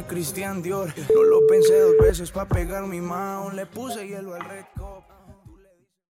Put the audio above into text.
Christian Dior. No lo pensé dos veces pa' pegar mi mano. Le puse hielo al Red Cup.